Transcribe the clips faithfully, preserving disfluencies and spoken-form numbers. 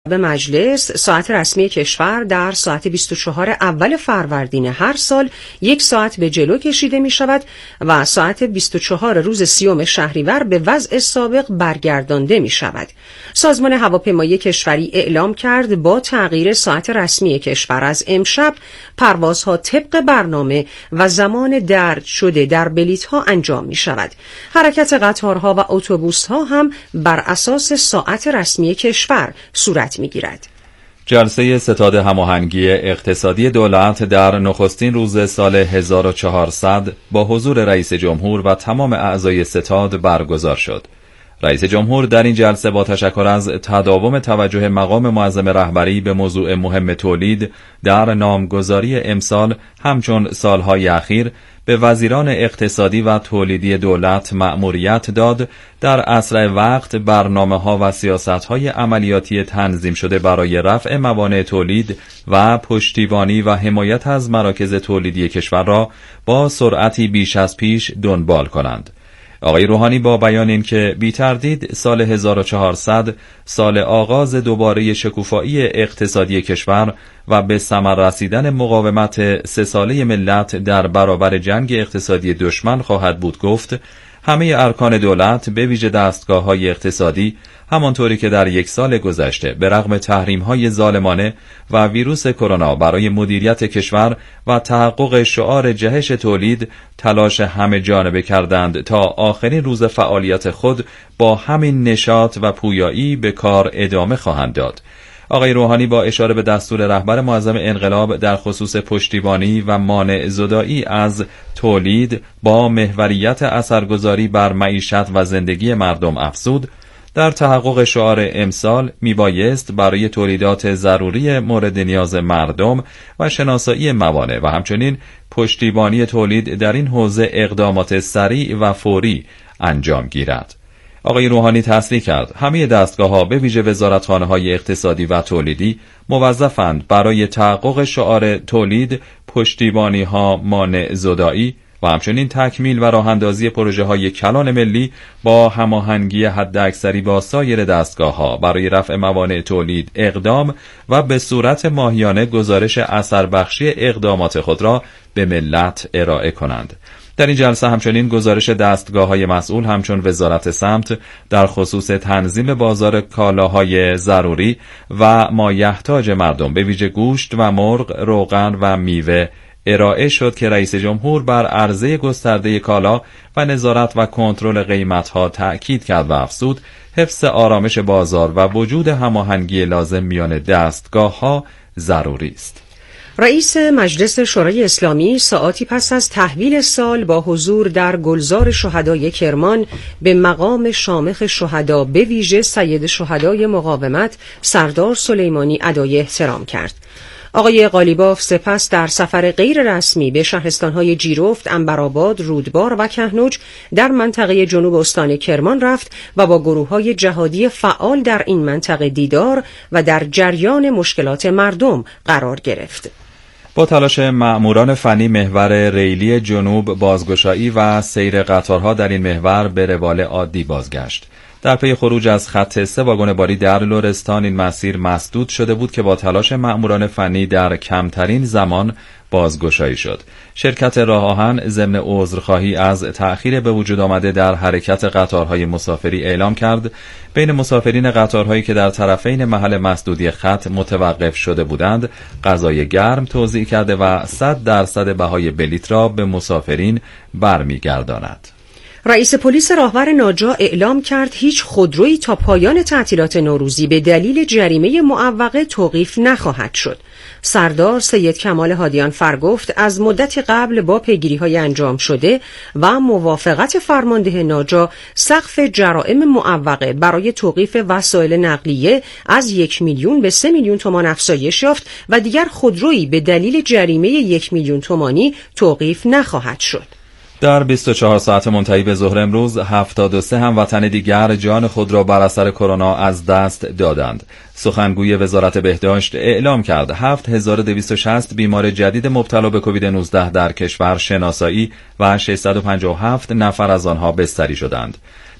به مجلس ساعت رسمی کشور در ساعت بیست و چهار اول فروردین هر سال یک ساعت به جلو کشیده می شود و ساعت بیست و چهار روز سیوم شهریور به وضع سابق برگردانده می شود. سازمان هواپیمایی کشوری اعلام کرد با تغییر ساعت رسمی کشور از امشب پروازها طبق برنامه و زمان درج شده در بلیط‌ها انجام می شود. حرکت قطارها و اتوبوس‌ها هم بر اساس ساعت رسمی کشور صورت می‌گیرد. جلسه ستاد هماهنگی اقتصادی دولت در نخستین روز سال هزار و چهارصد با حضور رئیس جمهور و تمام اعضای ستاد برگزار شد. رئیس جمهور در این جلسه با تشکر از تداوم توجه مقام معظم رهبری به موضوع مهم تولید در نامگذاری امسال همچون سالهای اخیر به وزیران اقتصادی و تولیدی دولت مأموریت داد در اسرع وقت برنامه‌ها و سیاست‌های عملیاتی تنظیم شده برای رفع موانع تولید و پشتیبانی و حمایت از مراکز تولیدی کشور را با سرعتی بیش از پیش دنبال کنند. آقای روحانی با بیان این که بی تردید سال هزار و چهارصد سال آغاز دوباره شکوفایی اقتصادی کشور و به ثمر رسیدن مقاومت سه ساله ملت در برابر جنگ اقتصادی دشمن خواهد بود گفت همه ارکان دولت به ویژه دستگاه‌های اقتصادی همانطوری که در یک سال گذشته به رغم تحریم‌های ظالمانه و ویروس کرونا برای مدیریت کشور و تحقق شعار جهش تولید تلاش همه جانبه کردند تا آخرین روز فعالیت خود با همین نشاط و پویایی به کار ادامه خواهند داد. آقای روحانی با اشاره به دستور رهبر معظم انقلاب در خصوص پشتیبانی و مانع زدایی از تولید با محوریت اثرگذاری بر معیشت و زندگی مردم افزود در تحقق شعار امسال میبایست برای تولیدات ضروری مورد نیاز مردم و شناسایی موانع و همچنین پشتیبانی تولید در این حوزه اقدامات سریع و فوری انجام گیرد. آقای روحانی تصریح کرد همه دستگاه‌ها به ویژه وزارتخانه‌های اقتصادی و تولیدی موظفند برای تحقق شعار تولید پشتیبانی‌ها مانع زدایی و همچنین تکمیل و راه‌اندازی پروژه‌های کلان ملی با هماهنگی حداکثری با سایر دستگاه‌ها برای رفع موانع تولید اقدام و به صورت ماهیانه گزارش اثربخشی اقدامات خود را به ملت ارائه کنند. در این جلسه همچنین گزارش دستگاه‌های مسئول همچون وزارت سمت در خصوص تنظیم بازار کالاهای ضروری و مایحتاج مردم به ویژه گوشت و مرغ، روغن و میوه ارائه شد که رئیس جمهور بر عرضه گسترده کالا و نظارت و کنترل قیمت‌ها تأکید کرد و افزود حفظ آرامش بازار و وجود هماهنگی لازم میان دستگاه‌ها ضروری است. رئیس مجلس شورای اسلامی ساعاتی پس از تحویل سال با حضور در گلزار شهدای کرمان به مقام شامخ شهدا به ویژه سید شهدای مقاومت سردار سلیمانی ادای احترام کرد. آقای قالیباف سپس در سفر غیر رسمی به شهرستان‌های جیرفت، عنبرآباد، رودبار و کهنوج در منطقه جنوب استان کرمان رفت و با گروه‌های جهادی فعال در این منطقه دیدار و در جریان مشکلات مردم قرار گرفت. با تلاش مأموران فنی محور ریلی جنوب بازگشایی و سیر قطارها در این محور به روال عادی بازگشت. در پی خروج از خط سه واگن باری در لرستان این مسیر مسدود شده بود که با تلاش مأموران فنی در کمترین زمان بازگشایی شد. شرکت راه آهن ضمن عذرخواهی از تأخیر به وجود آمده در حرکت قطارهای مسافری اعلام کرد بین مسافرین قطارهایی که در طرفین محل مسدودی خط متوقف شده بودند غذای گرم توزیع کرده و صد درصد بهای بلیط را به مسافرین برمیگرداند. رئیس پلیس راهور ناجا اعلام کرد هیچ خودرویی تا پایان تعطیلات نوروزی به دلیل جریمه معوقه توقیف نخواهد شد. سردار سید کمال هادیان فر گفت از مدت قبل با پیگیری‌های انجام شده و موافقت فرمانده ناجا سقف جرائم معوقه برای توقیف وسایل نقلیه از یک میلیون به سه میلیون تومان افزایش یافت و دیگر خودرویی به دلیل جریمه یک میلیون تومانی توقیف نخواهد شد. در بیست و چهار ساعت منتهی به ظهر امروز هفتاد و سه هموطن دیگر جان خود را بر اثر کرونا از دست دادند. سخنگوی وزارت بهداشت اعلام کرد هفت هزار و دویست و شصت بیمار جدید مبتلا به کووید نوزده در کشور شناسایی و ششصد و پنجاه و هفت نفر از آنها بستری شدند.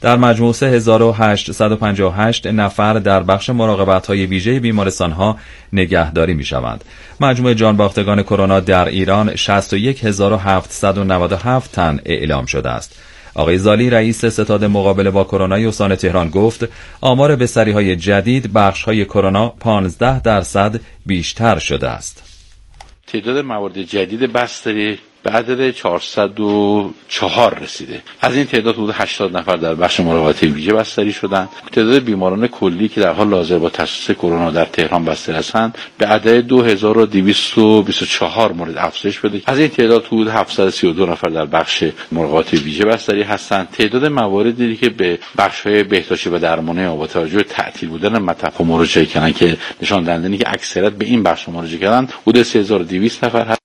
در مجموع سه هزار و هشتصد و پنجاه و هشت نفر در بخش مراقبت‌های ویژه بیمارستان‌ها نگهداری می‌شوند. مجموع جانباختگان کرونا در ایران شصت و یک هزار و هفتصد و نود و هفت تن اعلام شده است. آقای زالی رئیس ستاد مقابله با کرونا استان تهران گفت آمار بستری‌های جدید بخش‌های کرونا پانزده درصد بیشتر شده است. تعداد موارد جدید بستری به عدد چهارصد و چهار رسیده. از این تعداد حدود هشتاد نفر در بخش مراقبت ویژه بستری شدند. تعداد بیماران کلی که در حال حاضر با تشخیص کرونا در تهران بستری هستند به عدد دو هزار و دویست و بیست و چهار مورد افزایش پیدا. از این تعداد حدود هفتصد و سی و دو نفر در بخش مراقبت ویژه بستری هستند. تعداد مواردی که به بخش‌های بهداشتی و درمانی با توجه به تعطیل بودن مطب مراجعه کردند که نشان دهنده اینه که اکثریت به این بخش مراجعه کردند حدود سه هزار و دویست نفر هست.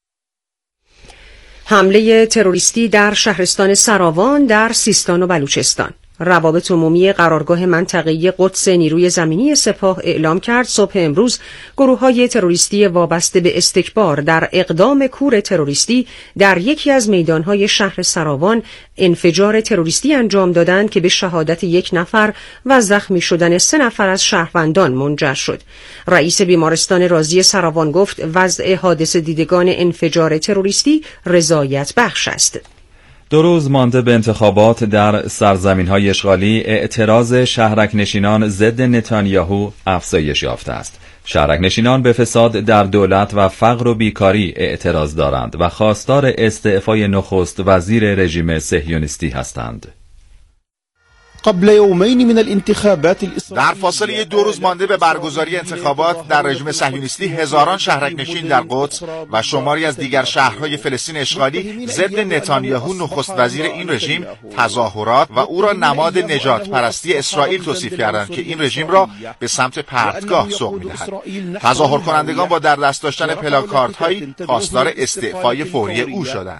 حمله تروریستی در شهرستان سراوان در سیستان و بلوچستان. روابط عمومی قرارگاه منطقه‌ای قدس نیروی زمینی سپاه اعلام کرد صبح امروز گروه‌های تروریستی وابسته به استکبار در اقدام کور تروریستی در یکی از میدان‌های شهر سراوان انفجار تروریستی انجام دادند که به شهادت یک نفر و زخمی شدن سه نفر از شهروندان منجر شد. رئیس بیمارستان رازی سراوان گفت وضع حادثه دیدگان انفجار تروریستی رضایت بخش است. دو روز مانده به انتخابات در سرزمین‌های اشغالی اعتراض شهرک نشینان ضد نتانیاهو افزایش یافته است. شهرک نشینان به فساد در دولت و فقر و بیکاری اعتراض دارند و خواستار استعفای نخست وزیر رژیم صهیونیستی هستند. قبل یومین من الانتخابات در فاصله دو روز مانده به برگزاری انتخابات در رژیم صهیونیستی هزاران شهرک نشین در قدس و شماری از دیگر شهرهای فلسطین اشغالی ضد نتانیاهو نخست وزیر این رژیم تظاهرات و او را نماد نجات پرستی اسرائیل توصیف کردند که این رژیم را به سمت پرتگاه سوق می‌دهد. تظاهر کنندگان با در دست داشتن پلاکاردهایی خواستار استعفای فوری او شدند.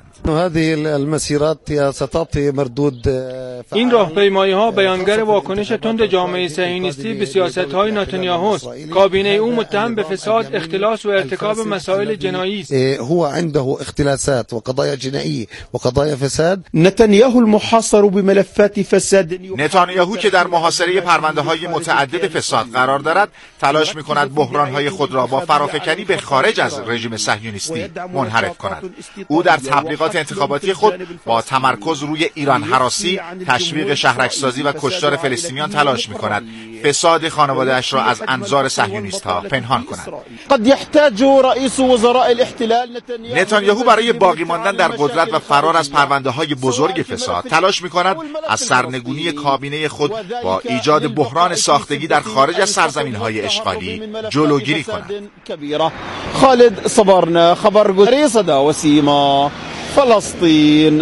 این راهپیمایی‌ها بیانگر واکنش تند جامعه صهیونیستی به سیاست‌های نتانیاهو است. کابینه او متهم به فساد، اختلاس و ارتکاب مسائل جنایی است. هو عنده اختلاسات و قضايا جنائیه و قضايا فساد. نتانیاهو المحاصر بملفات فساد. نتانیاهو که در محاصره پرونده‌های متعدد فساد قرار دارد، تلاش می‌کند بحران‌های خود را با فرافکنی به خارج از رژیم صهیونیستی منحرف کند. او در تبلیغات انتخاباتی خود با تمرکز روی ایران هراسی، تشویق شهرک‌سازی و کشتار فلسطینیان تلاش می‌کند فساد خانواده‌اش را از انظار صهیونیست‌ها پنهان کند. قد يحتاج رئيس وزراء الاحتلال نتانیاهو برای باقی ماندن در قدرت و فرار از پرونده‌های بزرگ فساد تلاش می‌کند از سرنگونی کابینه خود با ایجاد بحران ساختگی در خارج از سرزمین‌های اشغالی جلوگیری کند. خالد صبرنا خبرگزاری صدا و سیما فلسطین.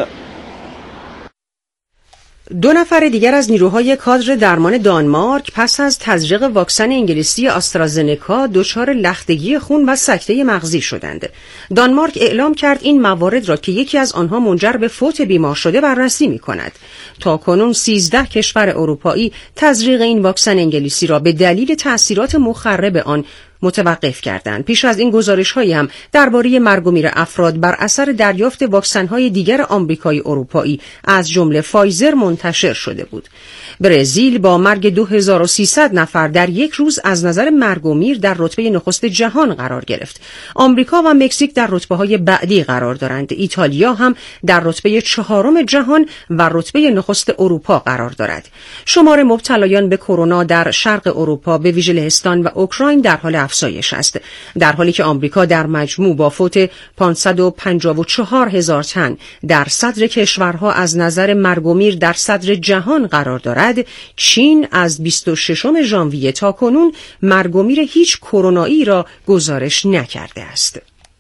دو نفر دیگر از نیروهای کادر درمان دانمارک پس از تزریق واکسن انگلیسی آسترازنکا دچار لختگی خون و سکته مغزی شدند. دانمارک اعلام کرد این موارد را که یکی از آنها منجر به فوت بیمار شده بررسی می‌کند. تاکنون سیزده کشور اروپایی تزریق این واکسن انگلیسی را به دلیل تأثیرات مخرب آن متوقف کردند. پیش از این گزارش‌هایی هم درباره مرگ و میر افراد بر اثر دریافت واکسن‌های دیگر آمریکایی اروپایی از جمله فایزر منتشر شده بود. برزیل با مرگ دو هزار و سیصد نفر در یک روز از نظر مرگ و میر در رتبه نخست جهان قرار گرفت. آمریکا و مکزیک در رتبه‌های بعدی قرار دارند. ایتالیا هم در رتبه چهارم جهان و رتبه نخست اروپا قرار دارد. شمار مبتلایان به کرونا در شرق اروپا به ویژه لهستان و اوکراین در حال افزایش است، در حالی که آمریکا در مجموع با فوت پانصد و پنجاه و چهار هزار تن در صدر کشورها از نظر مرگ و میر در صدر جهان قرار دارد. چین از بیست و ششم ژانویه تا کنون مرگ و میر هیچ کرونایی را گزارش نکرده است.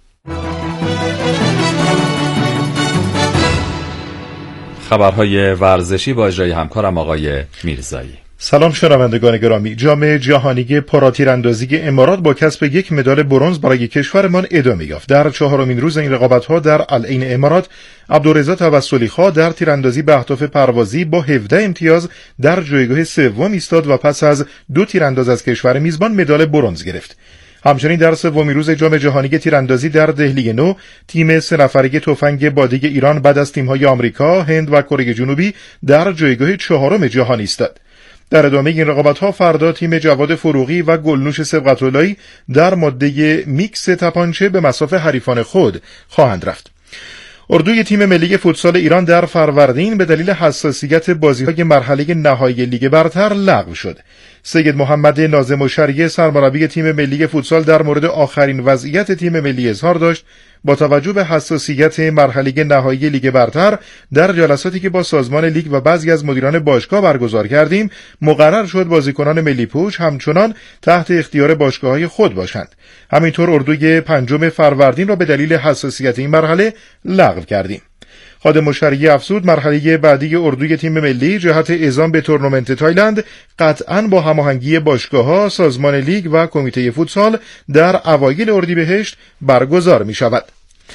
خبرهای ورزشی با اجرای همکارم آقای میرزایی. سلام شنوندگان گرامی. جام جهانی پاراتیراندازی امارات با کسب یک مدال برنز برای کشورمان ادامه یافت. در چهارمین روز این رقابت‌ها در العین امارات، عبدالرضا توسلی‌خواه در تیراندازی به اهداف پروازی با هفده امتیاز در جایگاه سوم ایستاد و پس از دو تیرانداز از کشور میزبان مدال برنز گرفت. همچنین در سومین روز جام جهانی تیراندازی در دهلی نو، تیم سه نفره تفنگ بادی ایران بعد از تیم‌های آمریکا، هند و کره جنوبی در جایگاه چهارم جهان ایستاد. در ادامه این رقابت‌ها فردا تیم جواد فروغی و گلنوش سبقت‌اللهی در ماده میکس تپانچه به مصاف حریفان خود خواهند رفت. اردوی تیم ملی فوتسال ایران در فروردین به دلیل حساسیت بازی‌های مرحله نهایی لیگ برتر لغو شد. سید محمد ناظم الشریعه سرمربی تیم ملی فوتسال در مورد آخرین وضعیت تیم ملی اظهار داشت با توجه به حساسیت مرحله نهایی لیگ برتر در جلساتی که با سازمان لیگ و بعضی از مدیران باشگاه برگزار کردیم مقرر شد بازیکنان ملی پوش همچنان تحت اختیار باشگاه‌های خود باشند. همینطور اردوی پنجم فروردین را به دلیل حساسیت این مرحله لغو کردیم. خادم الشریعه افزود مرحله بعدی اردوی تیم ملی جهت اعزام به تورنمنت تایلند قطعاً با هماهنگی باشگاه‌ها، سازمان لیگ و کمیته فوتسال در اوایل اردیبهشت برگزار می‌شود.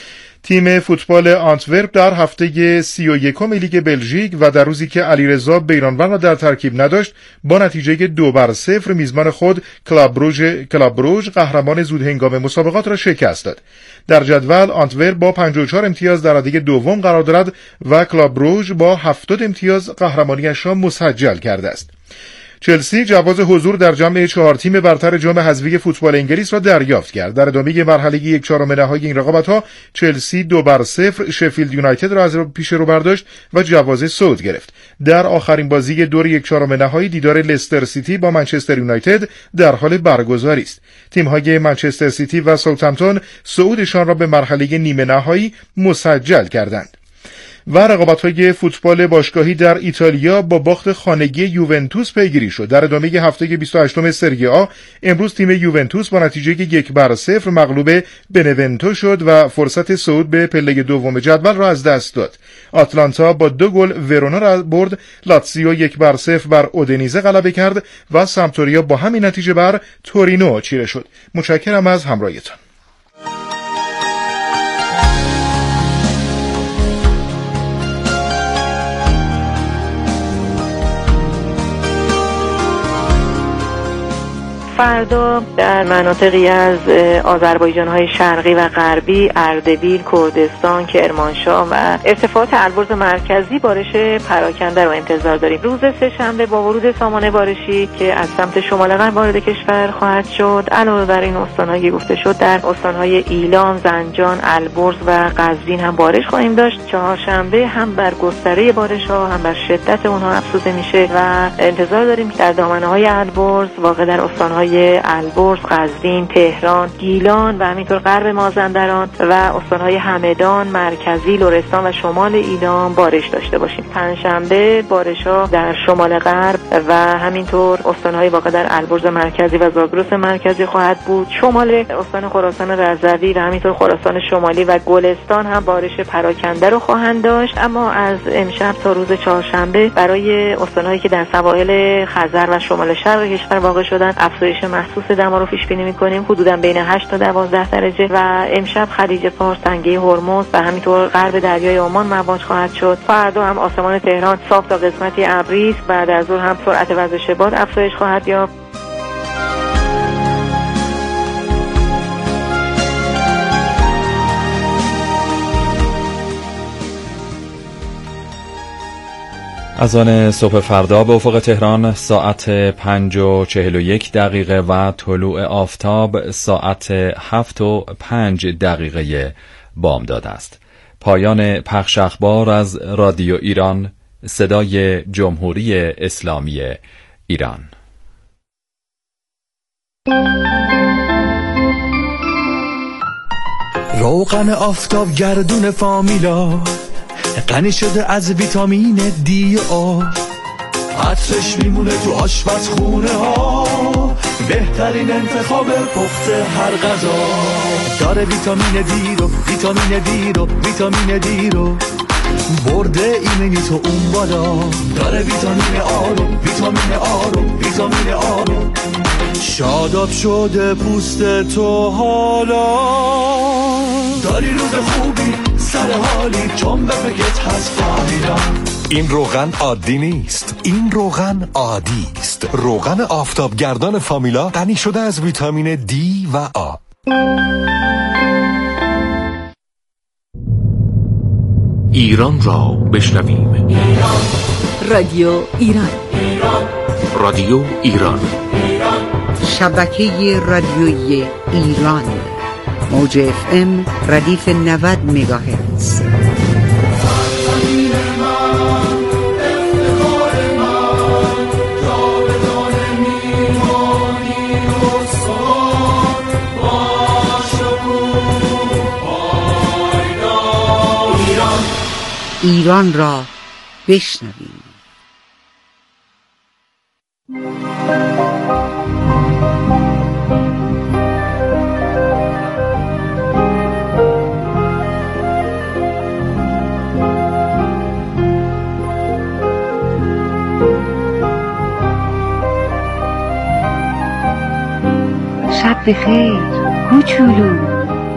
تیم فوتبال آنتورپ در هفته سی و یکم لیگ بلژیک و در روزی که علیرضا بیرانور را در ترکیب نداشت با نتیجه دو بر صفر میزبان خود کلاب بروژ کلاب بروژ قهرمان زودهنگام مسابقات را شکست داد. در جدول آنتورپ با پنجاه و چهار امتیاز در رده دوم قرار دارد و کلاب بروژ با هفتاد امتیاز قهرمانیش را مسجل کرده است. چلسی جواز حضور در جمع چهار تیم برتر جام حذفی فوتبال انگلیس را دریافت کرد. در ادامه مرحله یک چهارم نهایی این رقابت‌ها چلسی دو بر صفر شفیلد یونایتد را از پیش رو برداشت و جواز صعود گرفت. در آخرین بازی دور یک چهارم نهایی دیدار لستر سیتی با منچستر یونایتد در حال برگزاری است. تیم‌های منچستر سیتی و ساوثهمپتون صعودشان را به مرحله نیمه نهایی مسجل کردند. و رقابت‌های فوتبال باشگاهی در ایتالیا با باخت خانگی یوونتوس پیگیری شد. در ادامه هفته بیست و هشتم سری آ امروز تیم یوونتوس با نتیجه یک بر صفر مغلوب بنونتو شد و فرصت صعود به پله دوم جدول را از دست داد. آتلانتا با دو گل ورونا را برد، لاتزیو یک بر صفر بر اودینیزه غلبه کرد و سمپدوریا با همین نتیجه بر تورینو چیره شد. متشکرم از همراهیتان. فردا در مناطقی از آذربایجان‌های شرقی و غربی، اردبیل، کردستان، کرمانشاه و ارتفاعات البرز مرکزی بارش پراکنده رو انتظار داریم. روز سه‌شنبه با ورود سامانه بارشی که از سمت شمال غرب وارد کشور خواهد شد، علاوه بر این استان‌هایی گفته شد در استان‌های ایلام، زنجان، البرز و قزوین هم بارش خواهیم داشت. چهارشنبه هم بر گستره بارش‌ها هم بر شدت اونها افزوده میشه و انتظار داریم که در دامنه‌های البرز واقع در استان‌های البرز، قزوین، تهران، گیلان و همینطور غرب مازندران و استان‌های همدان، مرکزی، لرستان و شمال ایلام بارش داشته باشیم. پنجشنبه بارش‌ها در شمال غرب و همینطور استان‌های واقع در البرز مرکزی و زاگرس مرکزی خواهد بود. شمال استان خراسان رضوی و همینطور خراسان شمالی و گلستان هم بارش پراکنده رو خواهند داشت. اما از امشب تا روز چهارشنبه برای استان‌هایی که در سواحل خزر و شمال شرق کشور واقع شدن افزایش محسوس دما رو پیش بینی می‌کنیم، حدوداً بین هشت تا دوازده درجه و امشب خلیج فارس، تنگه هرمز و همینطور غرب دریای عمان مواج خواهد شد. فردا هم آسمان تهران صاف تا قسمتی ابری است. بعد از ظهر هم سرعت وزش باد افزایش خواهد یافت. از آن صبح فردا به افق تهران ساعت پنج و چهل و یک دقیقه و طلوع آفتاب ساعت هفت و پنج دقیقه بامداد است. پایان پخش اخبار از رادیو ایران، صدای جمهوری اسلامی ایران. روغن آفتاب گردون فامیلا غنی شده از ویتامین دی و آ، عطرش میمونه تو آشپزخونه ها، بهترین انتخاب پخت هر غذا. داره ویتامین دی رو ویتامین دی رو ویتامین دی رو برده ایمنی تو اون بالا. داره ویتامین آ رو ویتامین آ رو ویتامین آ رو شاداب شده پوست تو حالا. داری روز خوبی سر حالی چون به فکرت هست فامیلا. این روغن عادی نیست، این روغن عادی است. روغن آفتابگردان فامیلا غنی شده از ویتامین دی و آ. ایران را بشنویم. رادیو ایران. رادیو ایران. شبکه رادیویی ایران. موج اف ام ردیف نود مگاهرتز. ایران را بشنویم. شب بخیر کوچولو.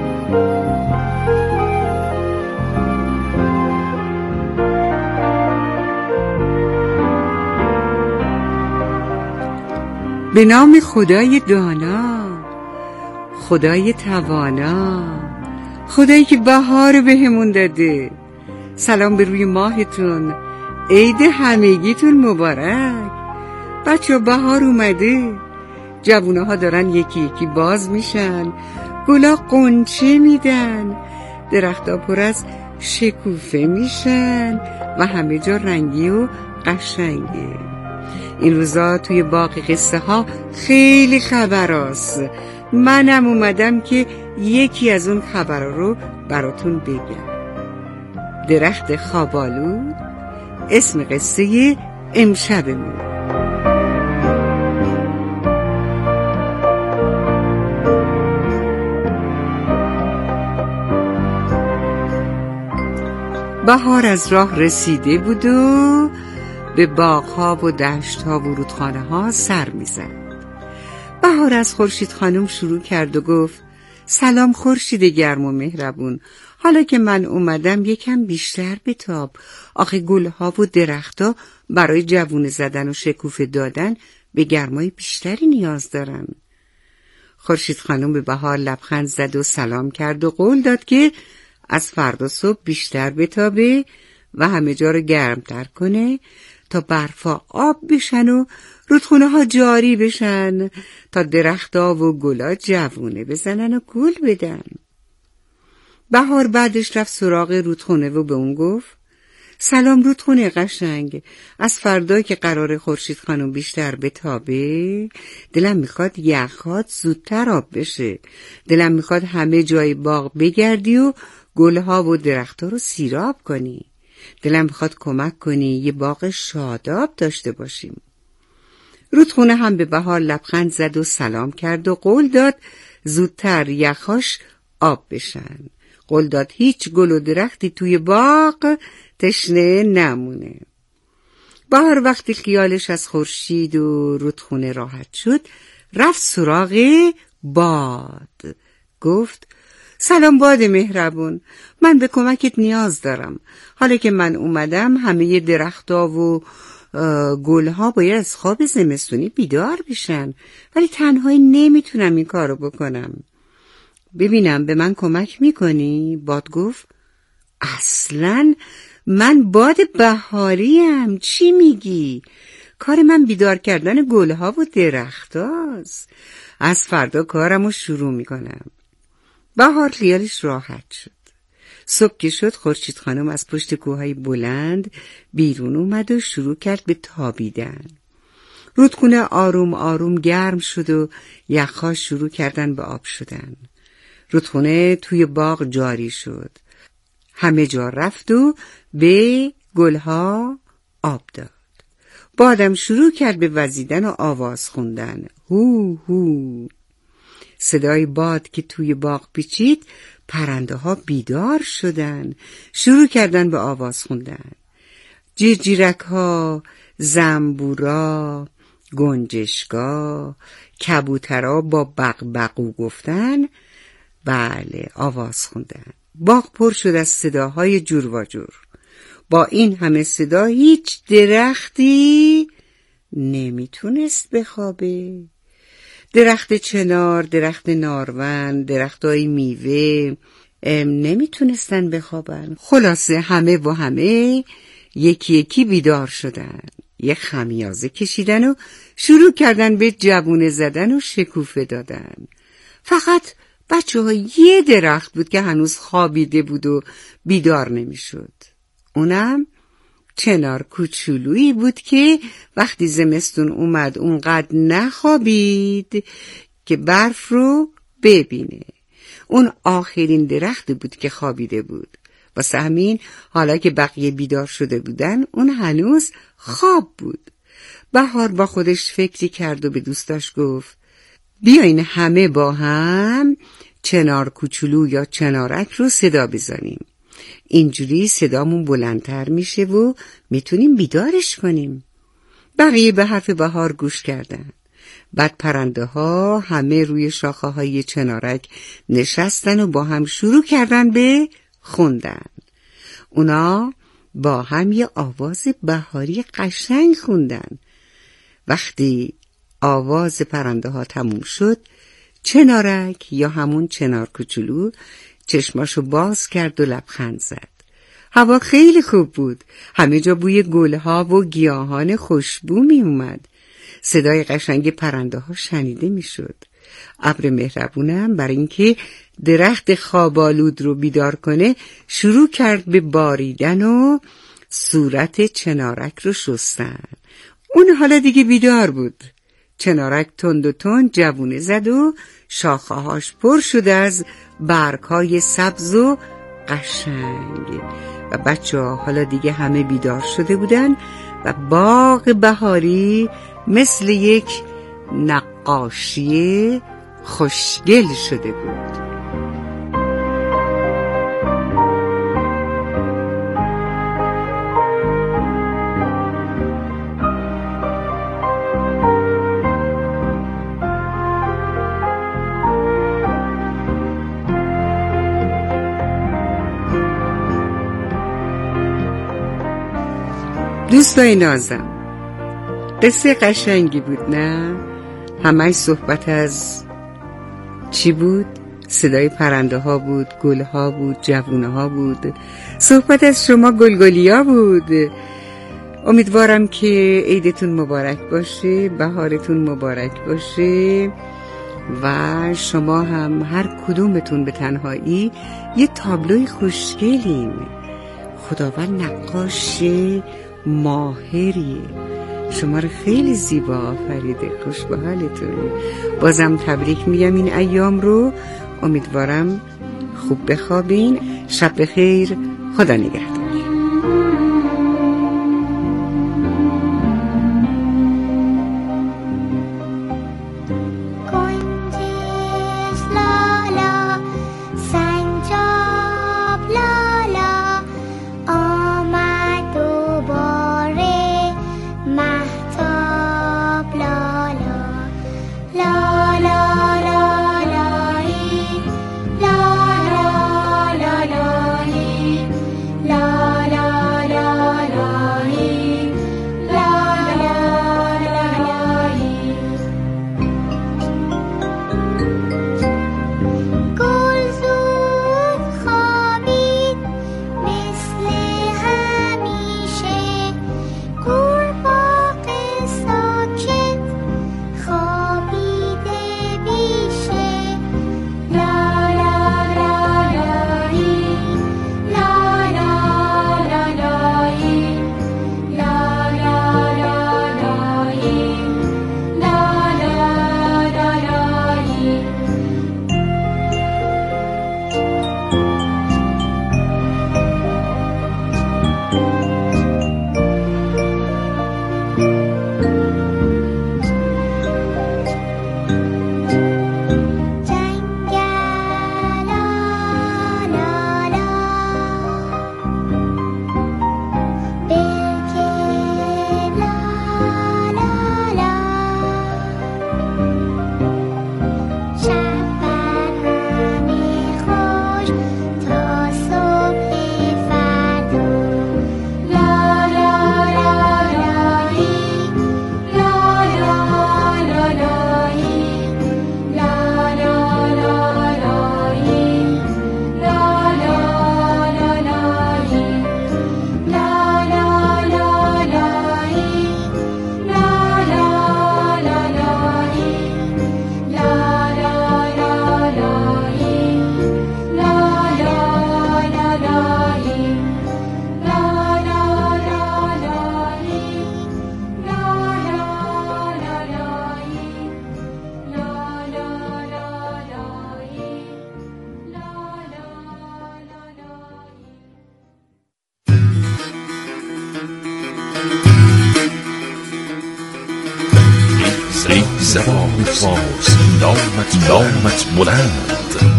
به نام خدای دانا، خدای توانا، خدایی که بهار بهمون داده. سلام به روی ماهتون، عید همگیتون مبارک. بچه بهار اومده، جوونه ها دارن یکی یکی باز میشن، گلا قنچه میدن، درختا پر از شکوفه میشن و همه جا رنگی و قشنگه. این روزا توی باغ قصه ها خیلی خبراست. منم اومدم که یکی از اون خبرها رو براتون بگم. درخت خوابالود اسم قصه امشبمون. بهار از راه رسیده بود و به باغ‌ها و دشت‌ها و رودخانه‌ها سر می‌زد. بهار از خورشید خانم شروع کرد و گفت: سلام خورشید گرم و مهربون، حالا که من اومدم یکم بیشتر بتاب. آخه گل‌ها و درخت‌ها برای جوونه زدن و شکوفه دادن به گرمای بیشتری نیاز دارن. خورشید خانم به بهار لبخند زد و سلام کرد و قول داد که از فردا صبح بیشتر بتابه و همه جا رو گرمتر کنه تا برفا آب بشن و رودخونه ها جاری بشن، تا درخت‌ها و گلا جوونه بزنن و گل بدن. بهار بعدش رفت سراغ رودخونه و به اون گفت: سلام رودخونه قشنگ، از فردا که قرار خورشید خانم بیشتر بتابه، دلم میخواد یخات زودتر آب بشه. دلم میخواد همه جای باغ بگردی و گلها و درختها رو سیراب کنی. دلم میخواد کمک کنی یه باغ شاداب داشته باشیم. رودخونه هم به بهار لبخند زد و سلام کرد و قول داد زودتر یخاش آب بشن. قول داد هیچ گل و درختی توی باغ تشنه نمونه. بهار وقتی خیالش از خورشید و رودخونه راحت شد، رفت سراغ باد. گفت: سلام باد مهربون، من به کمکت نیاز دارم. حالا که من اومدم همه درخت‌ها و گل‌ها باید از خواب زمستونی بیدار بشن، ولی تنهایی نمیتونم این کارو بکنم. ببینم به من کمک میکنی؟ باد گفت: اصلاً من باد بهاریم، چی میگی؟ کار من بیدار کردن گل‌ها و درختاست. از فردا کارمو شروع میکنم. بهار خیالش راحت شد. صبح که شد، خورشید خانم از پشت کوههای بلند بیرون اومد و شروع کرد به تابیدن. رودخونه آروم آروم گرم شد و یخها شروع کردن به آب شدن. رودخونه توی باغ جاری شد. همه جا رفت و به گلها آب داد. بادم شروع کرد به وزیدن و آواز خوندن. هو هو. صدای باد که توی باغ پیچید، پرنده ها بیدار شدن، شروع کردن به آواز خوندن. جیرجیرک ها، زنبورا، گنجشکا، کبوترها با بقبقو گفتن، بله آواز خوندن. باغ پر شد از صداهای جور و جور. با این همه صدا هیچ درختی نمیتونست بخوابه. درخت چنار، درخت نارون، درختای میوه نمیتونستن بخوابن. خلاصه همه و همه یکی یکی بیدار شدن، یه خمیازه کشیدن و شروع کردن به جوونه زدن و شکوفه دادن. فقط بچه ها یه درخت بود که هنوز خوابیده بود و بیدار نمیشد. اونم چنار کوچولویی بود که وقتی زمستون اومد اونقدر نخوابید که برف رو ببینه. اون آخرین درخت بود که خوابیده بود. واسه همین حالا که بقیه بیدار شده بودن اون هنوز خواب بود. بهار با خودش فکری کرد و به دوستاش گفت بیاین همه با هم چنار کوچولو یا چنارک رو صدا بزنیم. اینجوری صدامون بلندتر میشه و میتونیم بیدارش کنیم. بقیه به حرف بهار گوش کردن. بعد پرنده ها همه روی شاخه های چنارک نشستن و با هم شروع کردن به خوندن. اونا با هم یه آواز بهاری قشنگ خوندن. وقتی آواز پرنده ها تموم شد، چنارک یا همون چنار کوچولو چشماشو باز کرد و لبخند زد. هوا خیلی خوب بود. همه جا بوی گلها و گیاهان خوشبو می اومد. صدای قشنگ پرنده ها شنیده می شد. ابر مهربونم برای اینکه درخت خوابالود رو بیدار کنه شروع کرد به باریدن و صورت چنارک رو شستن. اون حالا دیگه بیدار بود. چنارک تند و تند جوونه زد و شاخه‌هاش پر شد از برگ‌های سبز و قشنگ. و بچه‌ها حالا دیگه همه بیدار شده بودن و باغ بهاری مثل یک نقاشی خوشگل شده بود. دوستای نازم، قصه قشنگی بود نه؟ همه صحبت از چی بود؟ صدای پرنده ها بود، گل ها بود، جوونه ها بود. صحبت از شما گلگلیا بود. امیدوارم که عیدتون مبارک باشه، بهارتون مبارک باشه و شما هم هر کدومتون به تنهایی یه تابلوی خوشگلین. خداوند نقاش ماهریه، شما رو خیلی زیبا آفریده. خوش به حالتون. بازم تبریک میگم این ایام رو. امیدوارم خوب بخوابین. شب بخیر. خدا نگهدار. La la زبان فارسی نامت نامت بلند،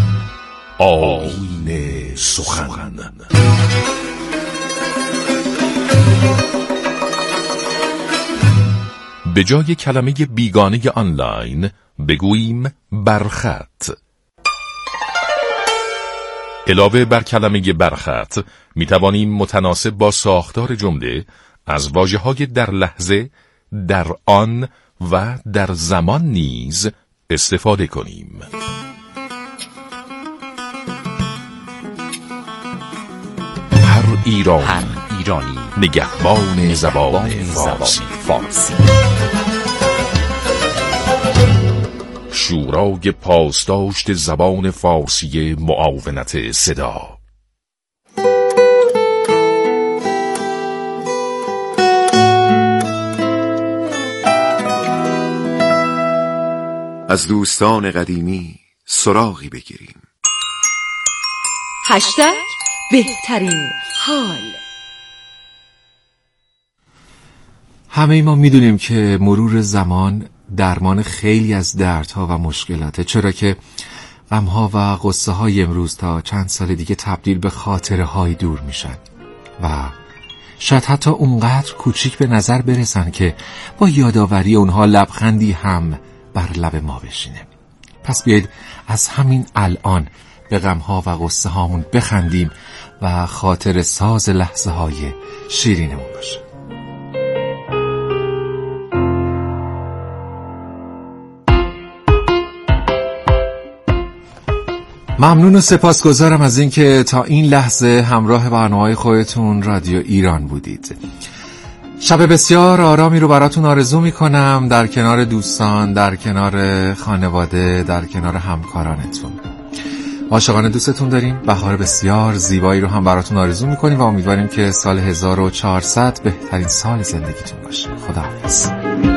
آیین سخن. به جای کلمه بیگانه آنلاین بگوییم برخط. علاوه بر کلمه برخط می توانیم متناسب با ساختار جمله از واژه‌های در لحظه، در آن و در زمان نیز استفاده کنیم. هر ایرانی, هر ایرانی نگهبان زبان فارسی. فارسی شورای پاسداشت زبان فارسی معاونت صدا. از دوستان قدیمی سراغی بگیریم. هشتگ بهترین حال. همه ما میدونیم که مرور زمان درمان خیلی از دردها و مشکلاته، چرا که غمها و غصه های امروز تا چند سال دیگه تبدیل به خاطره های دور میشن و شاید حتی اونقدر کوچیک به نظر برسن که با یادآوری اونها لبخندی هم بر لب ما بشینه. پس بیایید از همین الان به غمها و غصه هامون بخندیم و خاطر ساز لحظه های شیرینمون باشه. ممنون و سپاسگزارم از اینکه تا این لحظه همراه برنامه‌های خودتون رادیو ایران بودید. شب بسیار آرامی رو براتون آرزو میکنم، در کنار دوستان، در کنار خانواده، در کنار همکارانتون. عاشقانه دوستتون داریم. بهار بسیار زیبایی رو هم براتون آرزو میکنیم و امیدواریم که سال هزار و چهارصد بهترین سال زندگیتون باشه. خداحافظ.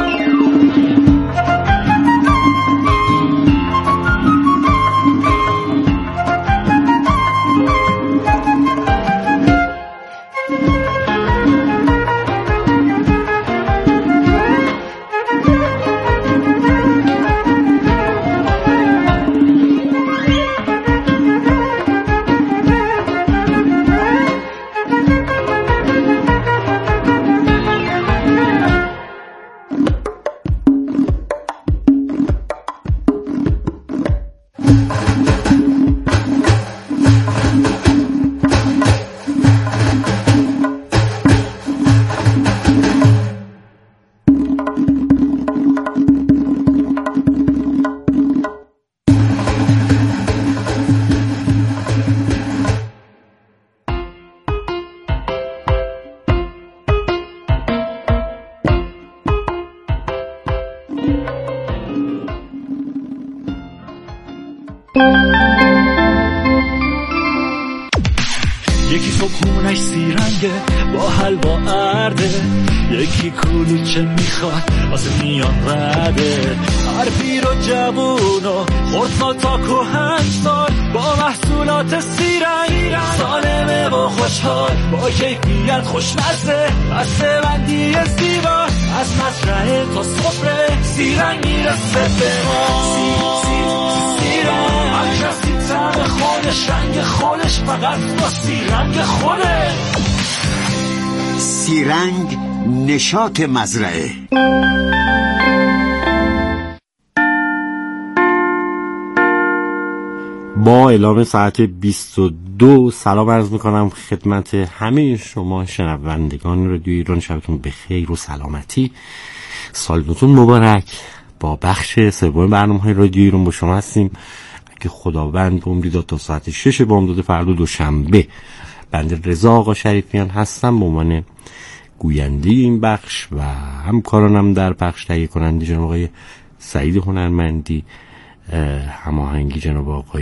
یکی صبحونش سیرنگه با حلوا ارده، یکی کلوچه میخواد واسه میان رده. هر پیر و جوون و خردسال تا کهنسال با محصولات سیرنگ سالمه و خوشحال، با کیفیت خوشمزه، بسته بندی زیبا، از مزرعه تا سفره سیرنگ میرسه به ما. سی سی سیرنگ هر کسی طعم خودش، رنگ خودش، فقط با سیرنگ خوده. سیرنگ نشاط مزرعه. با اعلام ساعت بیست و دو سلام عرض میکنم خدمت همه شما شنوندگان رادیو ایران. شبتون بخیر و سلامتی، سالتون مبارک. با بخش سوم برنامه‌های رادیو ایران با شما هستیم. اگه خداوند عمری داد تا ساعت شش بامداد فردا دوشنبه، بنده رضا آقا شریفیان هستم به عنوان گوینده این بخش و همکارانم در بخش تهیه کننده جناب آقای سعید هنرمندی، هماهنگی جناب آقای